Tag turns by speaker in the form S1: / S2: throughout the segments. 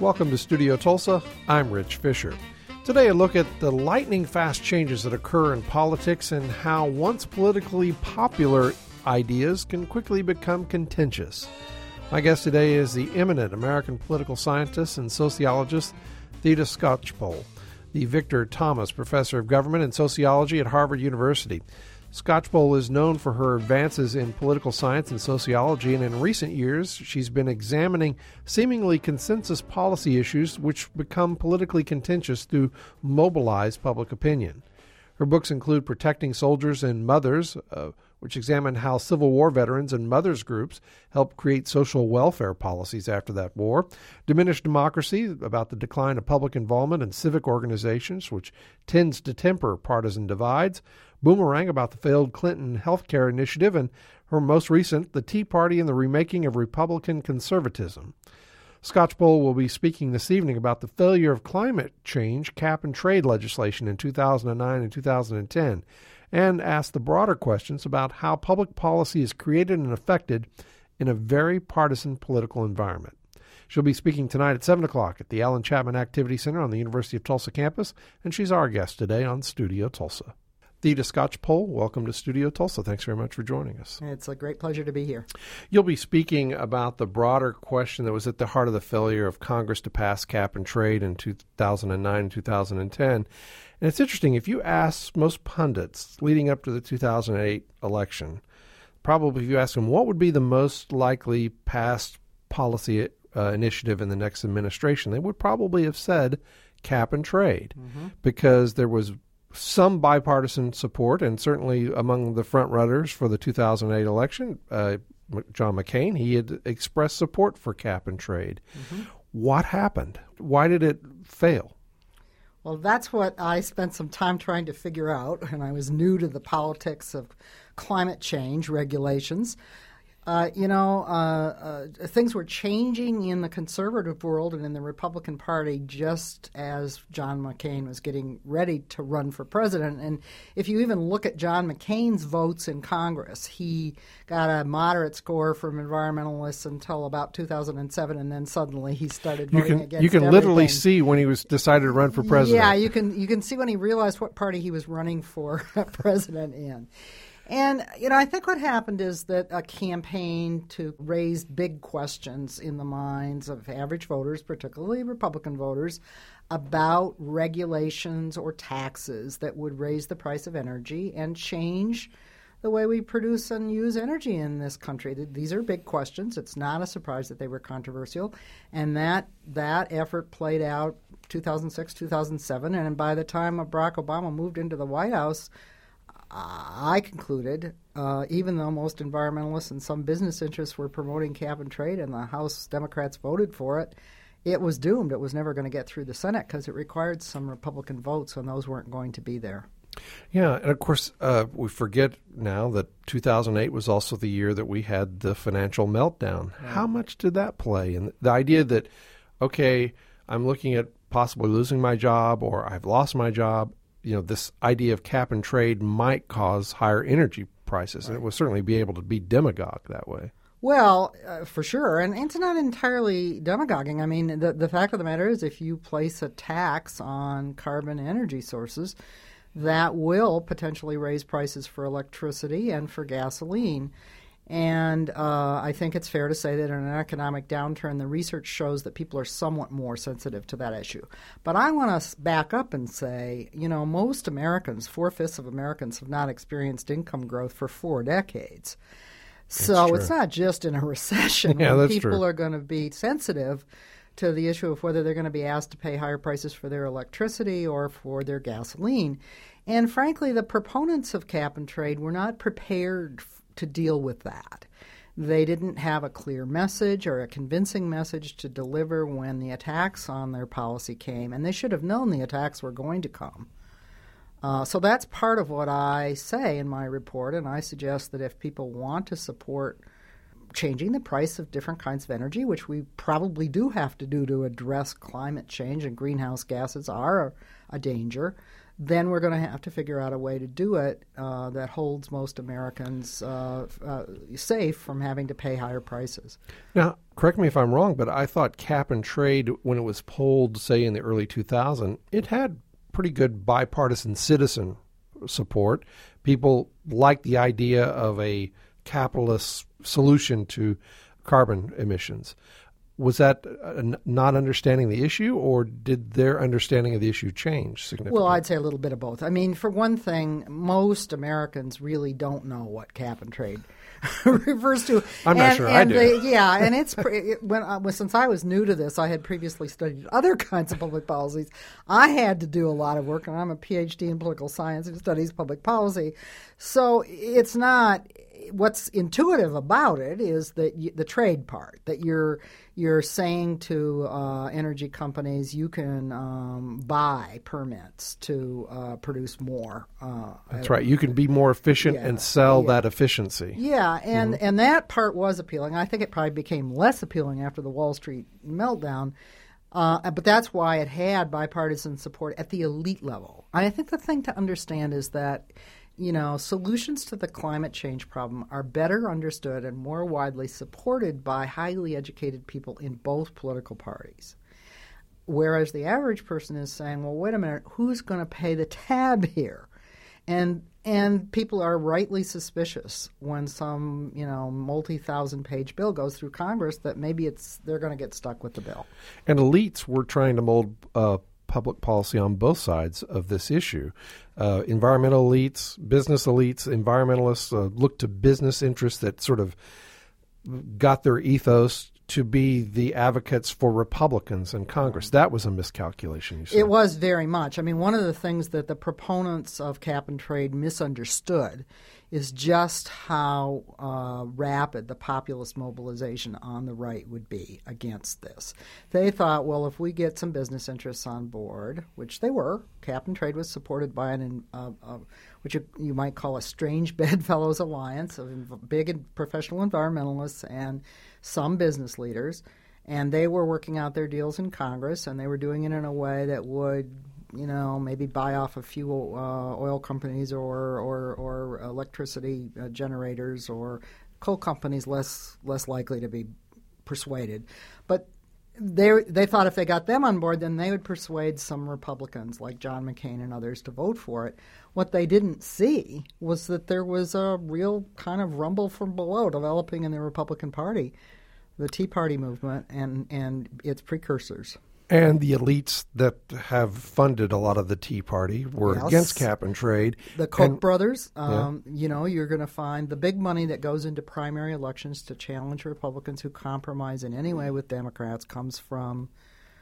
S1: Welcome to Studio Tulsa. I'm Rich Fisher. Today, a look at the lightning-fast changes that occur in politics and how once politically popular ideas can quickly become contentious. My guest today is the eminent American political scientist and sociologist Theda Skocpol, the Victor Thomas Professor of Government and Sociology at Harvard University. Skocpol is known for her advances in political science and sociology, and in recent years she's been examining seemingly consensus policy issues which become politically contentious to mobilize public opinion. Her books include Protecting Soldiers and Mothers, which examine how Civil War veterans and mothers groups helped create social welfare policies after that war, Diminished Democracy, about the decline of public involvement in civic organizations, which tends to temper partisan divides, Boomerang, about the failed Clinton healthcare initiative, and her most recent, The Tea Party and the Remaking of Republican Conservatism. Skocpol will be speaking this evening about the failure of climate change cap-and-trade legislation in 2009 and 2010, and ask the broader questions about how public policy is created and affected in a very partisan political environment. She'll be speaking tonight at 7 o'clock at the Alan Chapman Activity Center on the University of Tulsa campus, and she's our guest today on Studio Tulsa. Theda Skocpol, welcome to Studio Tulsa. Thanks very much for joining us.
S2: It's a great pleasure to be here.
S1: You'll be speaking about the broader question that was at the heart of the failure of Congress to pass cap and trade in 2009 and 2010. And it's interesting, if you ask most pundits leading up to the 2008 election, probably if you ask them what would be the most likely passed policy initiative in the next administration, they would probably have said cap and trade, because there was some bipartisan support, and certainly among the front runners for the 2008 election, John McCain, he had expressed support for cap and trade. What happened? Why did it fail?
S2: Well, that's what I spent some time trying to figure out, and I was new to the politics of climate change regulations. Things were changing in the conservative world and in the Republican Party just as John McCain was getting ready to run for president. And if you even look at John McCain's votes in Congress, he got a moderate score from environmentalists until about 2007, and then suddenly he started voting against
S1: You can
S2: everything.
S1: Literally see when he was decided to run for president.
S2: Yeah, you can see when he realized what party he was running for president in. And, I think what happened is that a campaign to raise big questions in the minds of average voters, particularly Republican voters, about regulations or taxes that would raise the price of energy and change the way we produce and use energy in this country. These are big questions. It's not a surprise that they were controversial. And that effort played out 2006, 2007. And by the time Barack Obama moved into the White House, I concluded, even though most environmentalists and some business interests were promoting cap and trade and the House Democrats voted for it, it was doomed. It was never going to get through the Senate because it required some Republican votes, and those weren't going to be there.
S1: Yeah, and of course, we forget now that 2008 was also the year that we had the financial meltdown. Yeah. How much did that play? And the idea that, okay, I'm looking at possibly losing my job or I've lost my job, this idea of cap and trade might cause higher energy prices, right. And it will certainly be able to be demagogue that way.
S2: Well, for sure, and it's not entirely demagoguing. I mean, the fact of the matter is if you place a tax on carbon energy sources, that will potentially raise prices for electricity and for gasoline. And I think it's fair to say that in an economic downturn, the research shows that people are somewhat more sensitive to that issue. But I want to back up and say, most Americans, 4/5 of Americans, have not experienced income growth for 4 decades. So it's not just in a recession when people are going to be sensitive to the issue of whether they're going to be asked to pay higher prices for their electricity or for their gasoline. And frankly, the proponents of cap and trade were not prepared to deal with that. They didn't have a clear message or a convincing message to deliver when the attacks on their policy came, and they should have known the attacks were going to come. So that's part of what I say in my report, and I suggest that if people want to support changing the price of different kinds of energy, which we probably do have to do to address climate change, and greenhouse gases are a danger, then we're going to have to figure out a way to do it that holds most Americans safe from having to pay higher prices.
S1: Now, correct me if I'm wrong, but I thought cap and trade, when it was polled, say, in the early 2000s, it had pretty good bipartisan citizen support. People liked the idea of a capitalist solution to carbon emissions. Was that not understanding the issue, or did their understanding of the issue change significantly?
S2: Well, I'd say a little bit of both. I mean, for one thing, most Americans really don't know what cap and trade refers to.
S1: I'm not sure I do.
S2: And it's since I was new to this, I had previously studied other kinds of public policies. I had to do a lot of work, and I'm a PhD in political science and studies public policy. So it's not. What's intuitive about it is that the trade part, that you're saying to energy companies, you can buy permits to produce more.
S1: That's right. You can be more efficient and sell that efficiency.
S2: Yeah, and that part was appealing. I think it probably became less appealing after the Wall Street meltdown. But that's why it had bipartisan support at the elite level. And I think the thing to understand is that solutions to the climate change problem are better understood and more widely supported by highly educated people in both political parties. Whereas the average person is saying, well, wait a minute, who's going to pay the tab here? And people are rightly suspicious when some, multi-thousand-page bill goes through Congress that maybe they're going to get stuck with the bill.
S1: And elites were trying to mold public policy on both sides of this issue. Environmental elites, business elites, environmentalists look to business interests that sort of got their ethos to be the advocates for Republicans in Congress. That was a miscalculation, you said.
S2: It was very much. I mean, one of the things that the proponents of cap and trade misunderstood is just how rapid the populist mobilization on the right would be against this. They thought, well, if we get some business interests on board, which they were, cap and trade was supported by which you might call a strange bedfellows alliance of big professional environmentalists and some business leaders, and they were working out their deals in Congress, and they were doing it in a way that would maybe buy off a few oil companies or electricity generators, or coal companies less likely to be persuaded. But they thought if they got them on board, then they would persuade some Republicans like John McCain and others to vote for it. What they didn't see was that there was a real kind of rumble from below developing in the Republican Party, the Tea Party movement and its precursors.
S1: And the elites that have funded a lot of the Tea Party were against cap and trade.
S2: The Koch brothers, you're going to find the big money that goes into primary elections to challenge Republicans who compromise in any way with Democrats comes from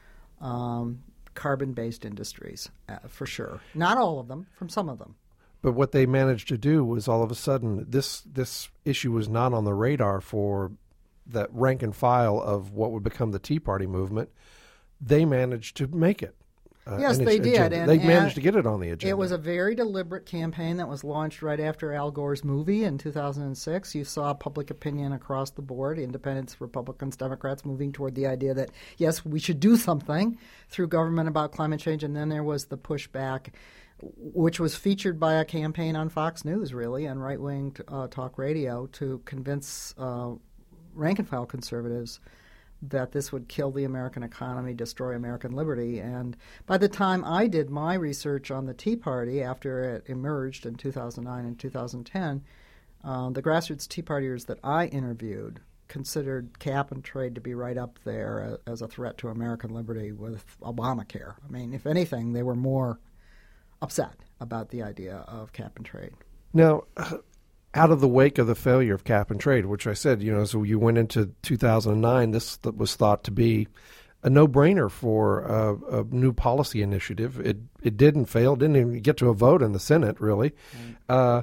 S2: carbon-based industries, for sure. Not all of them, from some of them.
S1: But what they managed to do was all of a sudden this issue was not on the radar for the rank and file of what would become the Tea Party movement. They managed to make it.
S2: Yes, they did.
S1: They managed to get it on the agenda.
S2: It was a very deliberate campaign that was launched right after Al Gore's movie in 2006. You saw public opinion across the board, independents, Republicans, Democrats, moving toward the idea that, yes, we should do something through government about climate change. And then there was the pushback, which was featured by a campaign on Fox News, really, and right-wing talk radio to convince rank-and-file conservatives that this would kill the American economy, destroy American liberty. And by the time I did my research on the Tea Party after it emerged in 2009 and 2010, the grassroots Tea Partiers that I interviewed considered cap and trade to be right up there as a threat to American liberty with Obamacare. I mean, if anything, they were more upset about the idea of cap and trade.
S1: Now, out of the wake of the failure of cap and trade, which I said, so you went into 2009, this was thought to be a no-brainer for a new policy initiative. It didn't fail, didn't even get to a vote in the Senate, really. And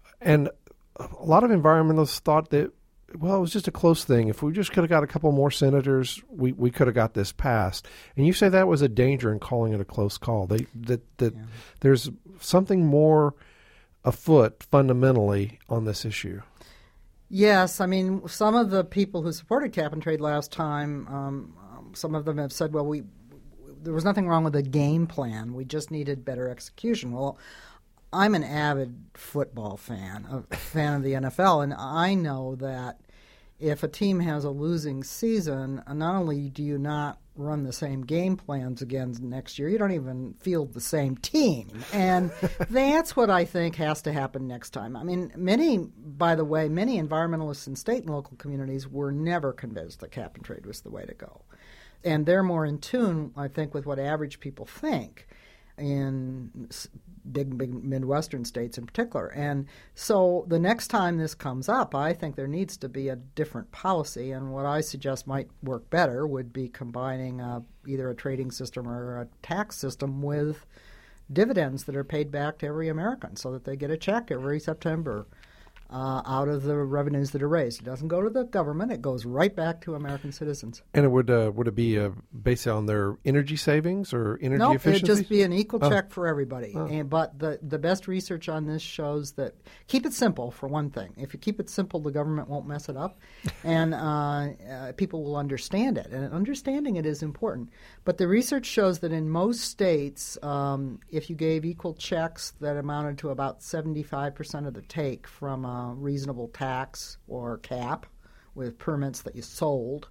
S1: a lot of environmentalists thought that, well, it was just a close thing. If we just could have got a couple more senators, we could have got this passed. And you say that was a danger in calling it a close call. There's something more afoot fundamentally on this issue.
S2: Yes, I mean, some of the people who supported cap and trade last time, some of them have said, well, there was nothing wrong with the game plan. We just needed better execution. Well, I'm an avid football fan, a fan of the NFL, and I know that if a team has a losing season, not only do you not run the same game plans again next year, you don't even field the same team. And that's what I think has to happen next time. I mean, many environmentalists in state and local communities were never convinced that cap and trade was the way to go. And they're more in tune, I think, with what average people think in big Midwestern states in particular. And so the next time this comes up, I think there needs to be a different policy. And what I suggest might work better would be combining either a trading system or a tax system with dividends that are paid back to every American so that they get a check every September out of the revenues that are raised. It doesn't go to the government. It goes right back to American citizens.
S1: And it would it be based on their energy savings or energy efficiency?
S2: No, it'd just be an equal check for everybody. But the best research on this shows that keep it simple, for one thing. If you keep it simple, the government won't mess it up, and people will understand it. And understanding it is important. But the research shows that in most states, if you gave equal checks that amounted to about 75% of the take from a reasonable tax or cap with permits that you sold,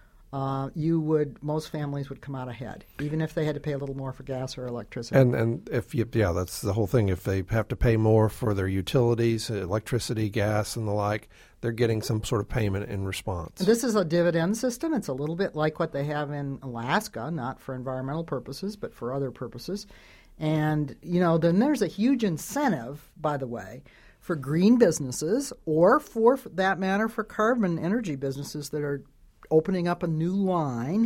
S2: most families would come out ahead, even if they had to pay a little more for gas or electricity.
S1: And if that's the whole thing. If they have to pay more for their utilities, electricity, gas, and the like, they're getting some sort of payment in response.
S2: This is a dividend system. It's a little bit like what they have in Alaska, not for environmental purposes, but for other purposes. And, then there's a huge incentive, by the way, for green businesses, or for that matter, for carbon energy businesses that are opening up a new line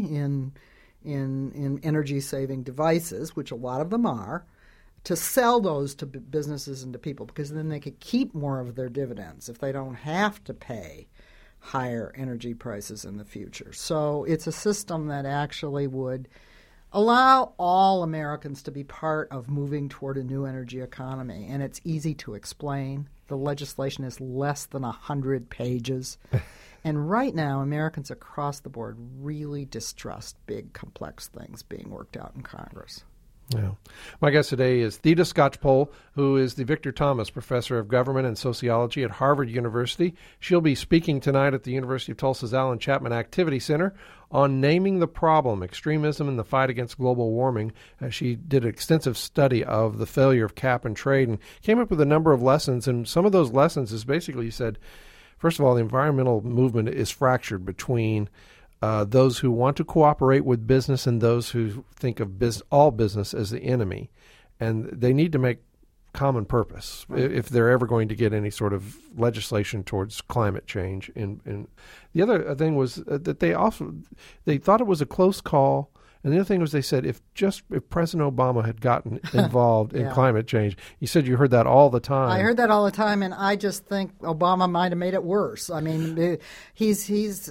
S2: in energy-saving devices, which a lot of them are, to sell those to businesses and to people, because then they could keep more of their dividends if they don't have to pay higher energy prices in the future. So it's a system that actually would allow all Americans to be part of moving toward a new energy economy. And it's easy to explain. The legislation is less than 100 pages. And right now, Americans across the board really distrust big, complex things being worked out in Congress.
S1: Yeah. My guest today is Theda Skocpol, who is the Victor Thomas Professor of Government and Sociology at Harvard University. She'll be speaking tonight at the University of Tulsa's Alan Chapman Activity Center on Naming the Problem, Extremism and the Fight Against Global Warming. She did an extensive study of the failure of cap and trade and came up with a number of lessons. And some of those lessons is basically, you said, first of all, the environmental movement is fractured between those who want to cooperate with business and those who think of all business as the enemy. And they need to make common purpose if they're ever going to get any sort of legislation towards climate change. And the other thing was that they thought it was a close call. And the other thing was they said if President Obama had gotten involved in climate change, you said you heard that all the time.
S2: I heard that all the time, and I just think Obama might have made it worse. I mean, he's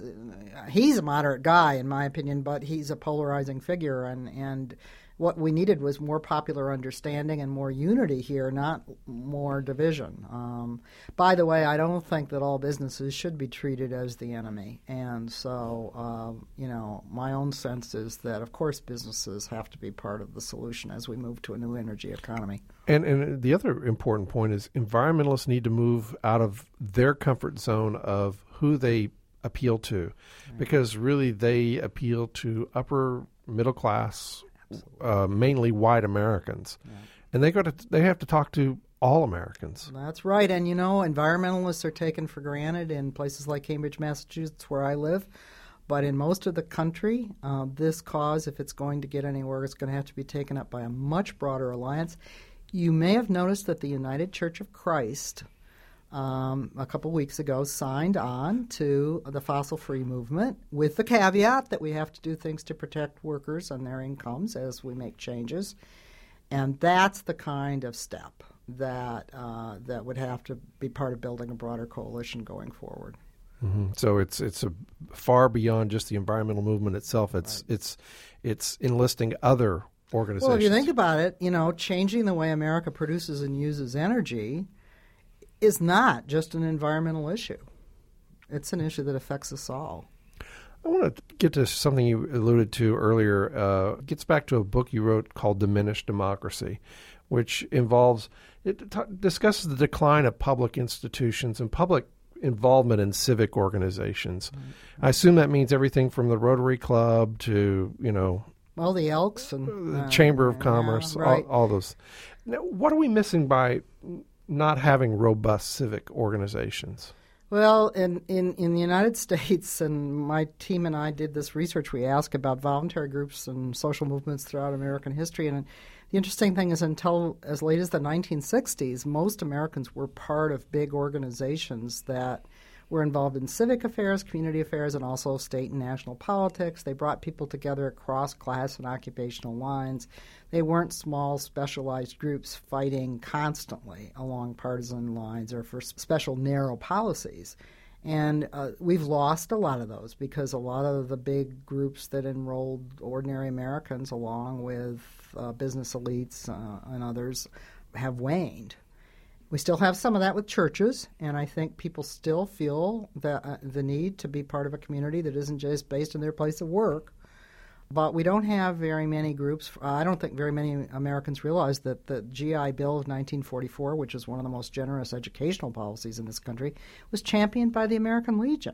S2: a moderate guy, in my opinion, but he's a polarizing figure, and what we needed was more popular understanding and more unity here, not more division. By the way, I don't think that all businesses should be treated as the enemy. And so, my own sense is that, of course, businesses have to be part of the solution as we move to a new energy economy.
S1: And the other important point is environmentalists need to move out of their comfort zone of who they appeal to, because really they appeal to upper middle class, mainly white Americans, and they have to talk to all Americans.
S2: That's right, and environmentalists are taken for granted in places like Cambridge, Massachusetts, where I live. But in most of the country, this cause, if it's going to get anywhere, it's going to have to be taken up by a much broader alliance. You may have noticed that the United Church of Christ, a couple weeks ago, signed on to the fossil-free movement with the caveat that we have to do things to protect workers and their incomes as we make changes. And that's the kind of step that would have to be part of building a broader coalition going forward.
S1: Mm-hmm. So it's a far beyond just the environmental movement itself. It's enlisting other organizations.
S2: Well, if you think about it, changing the way America produces and uses energy is not just an environmental issue. It's an issue that affects us all.
S1: I want to get to something you alluded to earlier. It gets back to a book you wrote called Diminished Democracy, which discusses the decline of public institutions and public involvement in civic organizations. Mm-hmm. I assume that means everything from the Rotary Club to,
S2: well, the Elks and
S1: the Chamber of Commerce,
S2: right.
S1: all those. Now, what are we missing by not having robust civic organizations?
S2: Well, in the United States, and my team and I did this research, we asked about voluntary groups and social movements throughout American history. And the interesting thing is until as late as the 1960s, most Americans were part of big organizations that were involved in civic affairs, community affairs, and also state and national politics. They brought people together across class and occupational lines. They weren't small, specialized groups fighting constantly along partisan lines or for special narrow policies. And we've lost a lot of those because a lot of the big groups that enrolled ordinary Americans along with business elites and others have waned. We still have some of that with churches, and I think people still feel the need to be part of a community that isn't just based on their place of work. But we don't have very many groups. I don't think very many Americans realize that the GI Bill of 1944, which is one of the most generous educational policies in this country, was championed by the American Legion.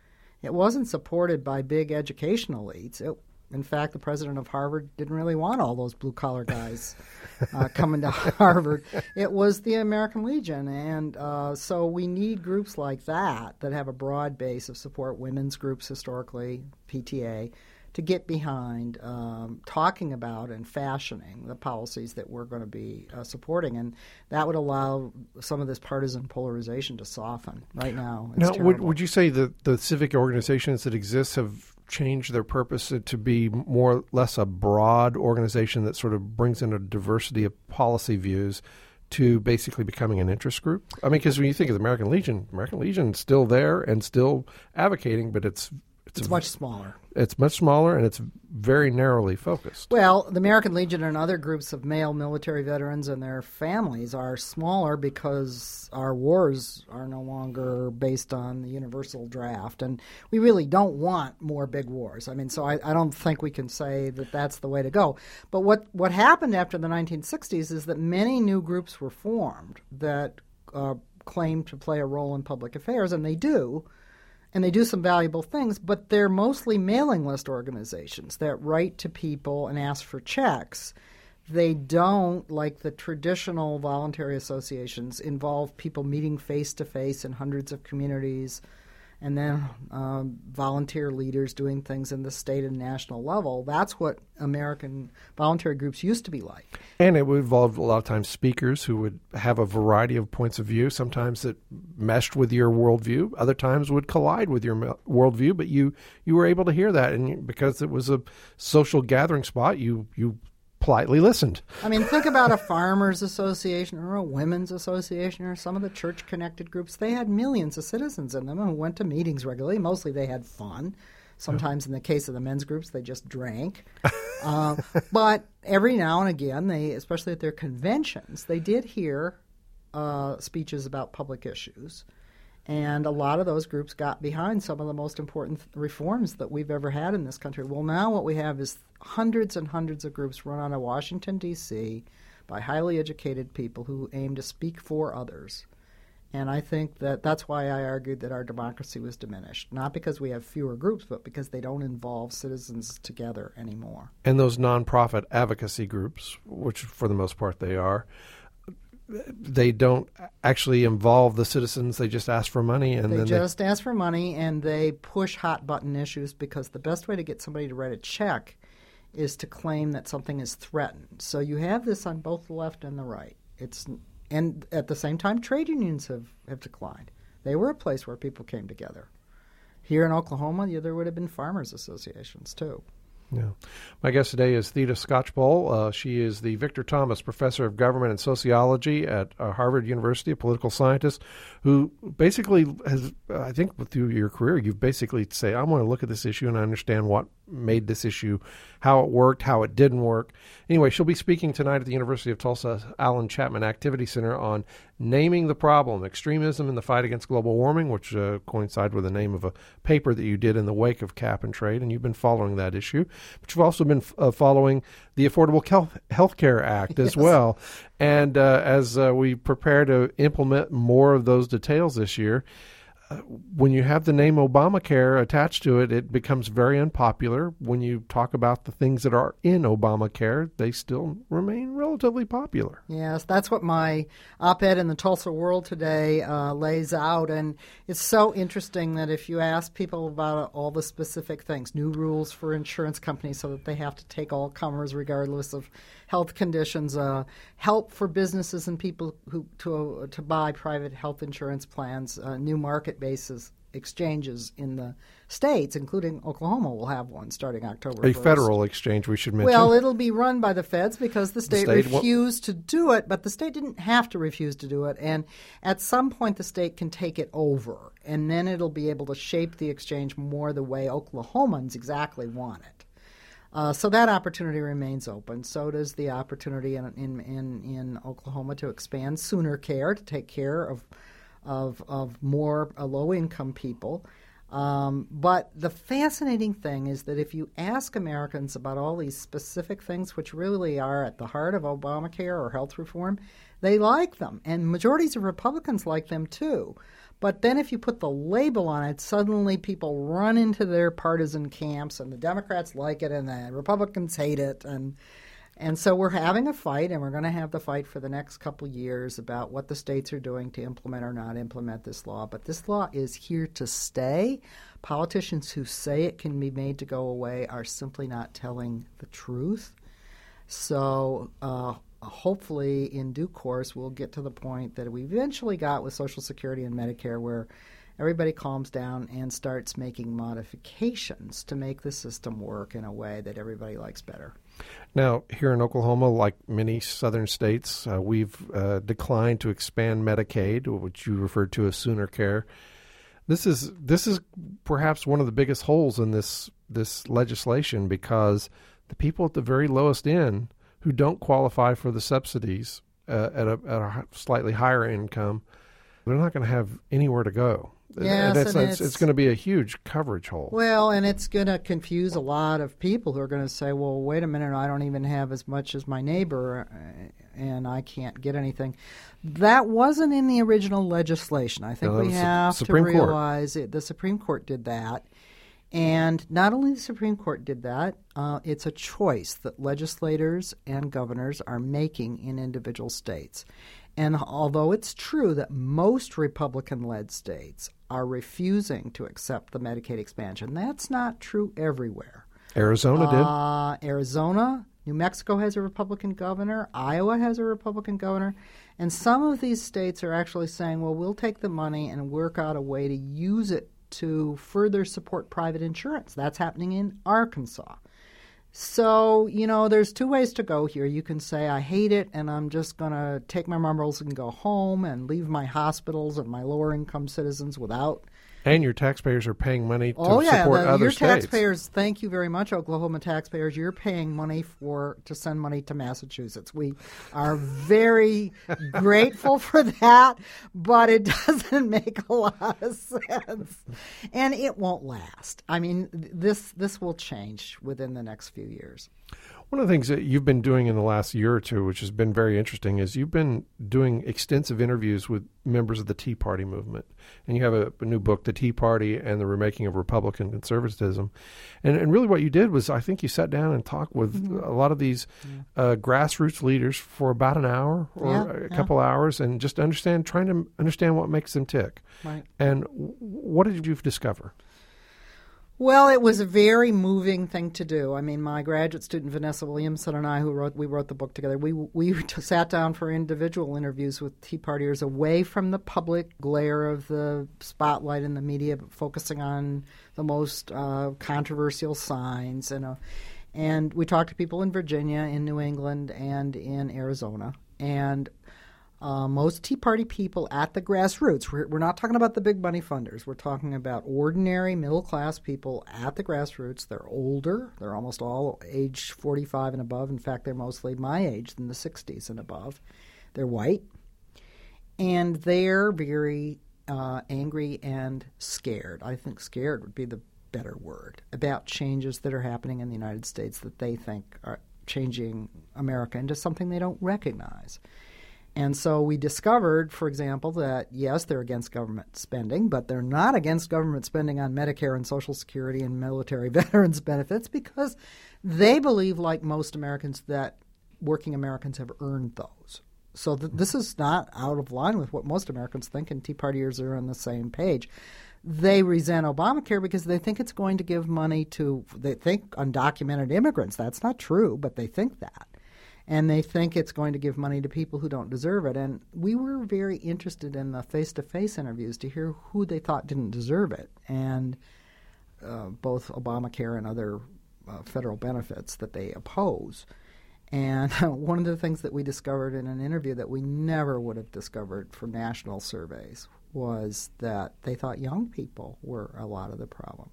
S2: It wasn't supported by big educational elites. In fact, the president of Harvard didn't really want all those blue-collar guys coming to Harvard. It was the American Legion. And so we need groups like that have a broad base of support, women's groups historically, PTA, to get behind talking about and fashioning the policies that we're going to be supporting. And that would allow some of this partisan polarization to soften. Right now, it's terrible.
S1: Would you say that the civic organizations that exist have changed their purpose to be more or less a broad organization that sort of brings in a diversity of policy views to basically becoming an interest group? I mean, because when you think of the American Legion's still there and still advocating, but it's
S2: much smaller.
S1: It's much smaller, and it's very narrowly focused.
S2: Well, the American Legion and other groups of male military veterans and their families are smaller because our wars are no longer based on the universal draft, and we really don't want more big wars. I mean, so I don't think we can say that that's the way to go. But what happened after the 1960s is that many new groups were formed that claimed to play a role in public affairs, and they do. And they do some valuable things, but they're mostly mailing list organizations that write to people and ask for checks. They don't, like the traditional voluntary associations, involve people meeting face-to-face in hundreds of communities and then volunteer leaders doing things in the state and national level. That's what American voluntary groups used to be like.
S1: And it would involve a lot of times speakers who would have a variety of points of view. Sometimes it meshed with your worldview. Other times would collide with your worldview, but you were able to hear that. And because it was a social gathering spot, you politely listened.
S2: I mean, think about a farmers association or a women's association or some of the church-connected groups. They had millions of citizens in them who went to meetings regularly. Mostly they had fun. Sometimes in the case of the men's groups, they just drank. But every now and again, especially at their conventions, they did hear speeches about public issues. And a lot of those groups got behind some of the most important reforms that we've ever had in this country. Well, now what we have is hundreds and hundreds of groups run out of Washington, D.C. by highly educated people who aim to speak for others. And I think that's why I argued that our democracy was diminished, not because we have fewer groups, but because they don't involve citizens together anymore.
S1: And those nonprofit advocacy groups, which for the most part they are, they don't actually involve the citizens. They just ask for money. And
S2: they just ask for money, and they push hot-button issues because the best way to get somebody to write a check is to claim that something is threatened. So you have this on both the left and the right. And at the same time, trade unions have declined. They were a place where people came together. Here in Oklahoma, there would have been farmers associations, too.
S1: Yeah. My guest today is Theda Skocpol. She is the Victor Thomas Professor of Government and Sociology at Harvard University, a political scientist who basically has, I think through your career, you've basically say, I want to look at this issue and understand what made this issue, how it worked, how it didn't work. Anyway, she'll be speaking tonight at the University of Tulsa Allen Chapman Activity Center on naming the problem, extremism in the fight against global warming, which coincided with the name of a paper that you did in the wake of cap and trade, and you've been following that issue. But you've also been following the Affordable Health Care Act as well. And as we prepare to implement more of those details this year, when you have the name Obamacare attached to it, it becomes very unpopular. When you talk about the things that are in Obamacare, they still remain relatively popular.
S2: Yes, that's what my op-ed in the Tulsa World today lays out. And it's so interesting that if you ask people about all the specific things, new rules for insurance companies so that they have to take all comers regardless of health conditions, help for businesses and people who to buy private health insurance plans, new market-based exchanges in the states, including Oklahoma, will have one starting October 1st.
S1: A federal exchange, we should mention.
S2: Well, it'll be run by the feds because the state refused to do it, but the state didn't have to refuse to do it. And at some point, the state can take it over, and then it'll be able to shape the exchange more the way Oklahomans exactly want it. So that opportunity remains open. So does the opportunity in Oklahoma to expand Sooner Care, to take care of more low-income people. But the fascinating thing is that if you ask Americans about all these specific things, which really are at the heart of Obamacare or health reform, they like them. And majorities of Republicans like them too. But then if you put the label on it, suddenly people run into their partisan camps, and the Democrats like it and the Republicans hate it. And so we're having a fight, and we're going to have the fight for the next couple years about what the states are doing to implement or not implement this law. But this law is here to stay. Politicians who say it can be made to go away are simply not telling the truth. So hopefully in due course we'll get to the point that we eventually got with Social Security and Medicare where everybody calms down and starts making modifications to make the system work in a way that everybody likes better.
S1: Now, here in Oklahoma, like many southern states, we've declined to expand Medicaid, which you referred to as Sooner Care. This is perhaps one of the biggest holes in this legislation, because the people at the very lowest end who don't qualify for the subsidies at a slightly higher income, they're not going to have anywhere to go.
S2: Yes,
S1: it's going to be a huge coverage hole.
S2: Well, and it's going to confuse a lot of people who are going to say, well, wait a minute, I don't even have as much as my neighbor and I can't get anything. That wasn't in the original legislation. I think we have to realize the Supreme Court did that. And not only the Supreme Court did that, it's a choice that legislators and governors are making in individual states. And although it's true that most Republican-led states are refusing to accept the Medicaid expansion, that's not true everywhere.
S1: Arizona did.
S2: Arizona, New Mexico has a Republican governor. Iowa has a Republican governor. And some of these states are actually saying, well, we'll take the money and work out a way to use it to further support private insurance. That's happening in Arkansas. So, there's two ways to go here. You can say, I hate it, and I'm just going to take my marbles and go home and leave my hospitals and my lower-income citizens without.
S1: And your taxpayers are paying money to support other
S2: your
S1: states.
S2: Taxpayers, thank you very much, Oklahoma taxpayers. You're paying money to send money to Massachusetts. We are very grateful for that, but it doesn't make a lot of sense. And it won't last. I mean, this will change within the next few years.
S1: One of the things that you've been doing in the last year or two, which has been very interesting, is you've been doing extensive interviews with members of the Tea Party movement. And you have a new book, The Tea Party and the Remaking of Republican Conservatism. And really what you did was, I think you sat down and talked with a lot of these grassroots leaders for about an hour or a couple hours, and just trying to understand what makes them tick.
S2: Right.
S1: And what did you discover?
S2: Well, it was a very moving thing to do. I mean, my graduate student Vanessa Williamson and I, we wrote the book together. We sat down for individual interviews with Tea Partiers away from the public glare of the spotlight in the media, but focusing on the most controversial signs. And we talked to people in Virginia, in New England, and in Arizona. And most Tea Party people at the grassroots, we're not talking about the big money funders. We're talking about ordinary middle-class people at the grassroots. They're older. They're almost all age 45 and above. In fact, they're mostly my age, in the 60s and above. They're white. And they're very angry and scared. I think scared would be the better word, about changes that are happening in the United States that they think are changing America into something they don't recognize. And so we discovered, for example, that yes, they're against government spending, but they're not against government spending on Medicare and Social Security and military veterans benefits because they believe, like most Americans, that working Americans have earned those. So this is not out of line with what most Americans think, and Tea Partiers are on the same page. They resent Obamacare because they think it's going to give money to, they think, undocumented immigrants. That's not true, but they think that. And they think it's going to give money to people who don't deserve it. And we were very interested in the face-to-face interviews to hear who they thought didn't deserve it, and both Obamacare and other federal benefits that they oppose. And one of the things that we discovered in an interview that we never would have discovered for national surveys was that they thought young people were a lot of the problem.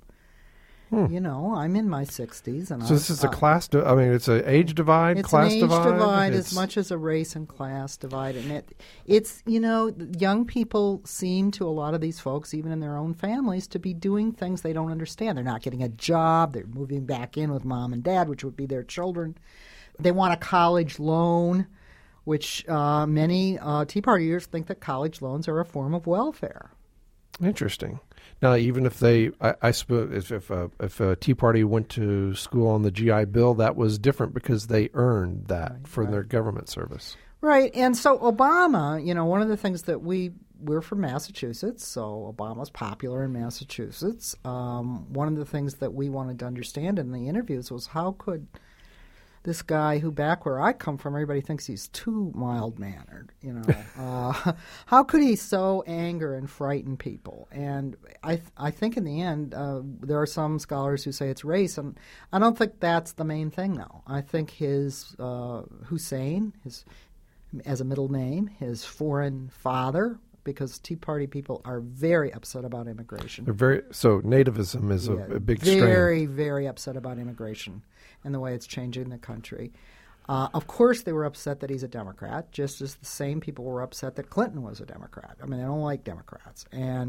S2: You know, I'm in my 60s. And
S1: so this is a class, it's an age divide, class divide?
S2: It's an age divide as much as a race and class divide. And it's, you know, young people seem to a lot of these folks, even in their own families, to be doing things they don't understand. They're not getting a job. They're moving back in with mom and dad, which would be their children. They want a college loan, which many Tea Partiers think that college loans are a form of welfare.
S1: Interesting. Now, even if they, I suppose, if a Tea Party went to school on the GI Bill, that was different because they earned that for their government service.
S2: Right. And so Obama, you know, one of the things that we're from Massachusetts, so Obama's popular in Massachusetts. One of the things that we wanted to understand in the interviews was how could this guy who, back where I come from, everybody thinks he's too mild-mannered, you know. How could he so anger and frighten people? And I think in the end, there are some scholars who say it's race, and I don't think that's the main thing, though. I think his Hussein, as a middle name, his foreign father, because Tea Party people are very upset about immigration.
S1: So nativism is a big strain.
S2: Very, very upset about immigration and the way it's changing the country. Of course, they were upset that he's a Democrat, just as the same people were upset that Clinton was a Democrat. I mean, they don't like Democrats.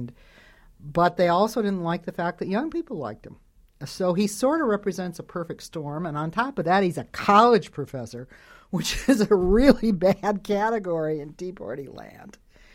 S2: But they also didn't like the fact that young people liked him. So he sort of represents a perfect storm. And on top of that, he's a college professor, which is a really bad category in Tea Party land.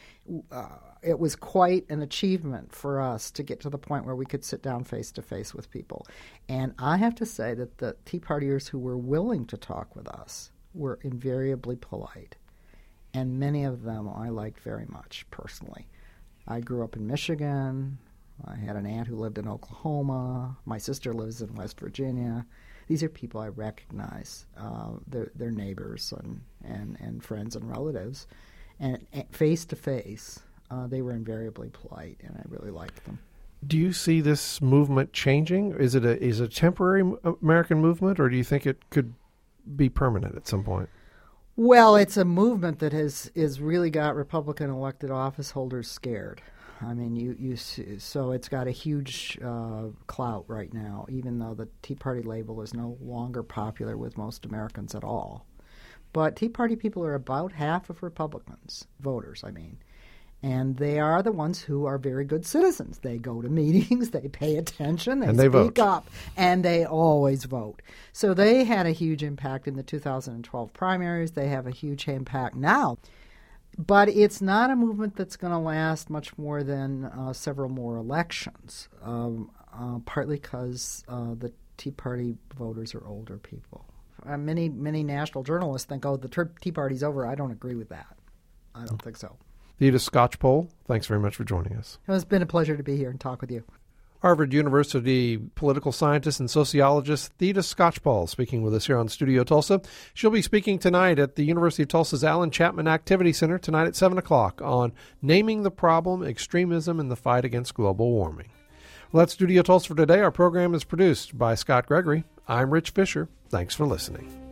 S2: It was quite an achievement for us to get to the point where we could sit down face-to-face with people. And I have to say that the Tea Partiers who were willing to talk with us were invariably polite. And many of them I liked very much personally. I grew up in Michigan. I had an aunt who lived in Oklahoma. My sister lives in West Virginia. These are people I recognize. They're neighbors and friends and relatives. And face-to-face, they were invariably polite, and I really liked them.
S1: Do you see this movement changing? Is it a temporary American movement, or do you think it could be permanent at some point?
S2: Well, it's a movement that has really got Republican elected office holders scared. I mean, so it's got a huge clout right now, even though the Tea Party label is no longer popular with most Americans at all. But Tea Party people are about half of Republicans, voters, I mean. And they are the ones who are very good citizens. They go to meetings, they pay attention, they speak up, and they always vote. So they had a huge impact in the 2012 primaries. They have a huge impact now. But it's not a movement that's going to last much more than several more elections, partly because the Tea Party voters are older people. Many national journalists think, the Tea Party's over. I don't agree with that. I don't think so.
S1: Theda Skocpol, thanks very much for joining us.
S2: It's been a pleasure to be here and talk with you.
S1: Harvard University political scientist and sociologist Theda Skocpol speaking with us here on Studio Tulsa. She'll be speaking tonight at the University of Tulsa's Allen Chapman Activity Center tonight at 7 o'clock on Naming the Problem, Extremism in the Fight Against Global Warming. Well, that's Studio Tulsa for today. Our program is produced by Scott Gregory. I'm Rich Fisher. Thanks for listening.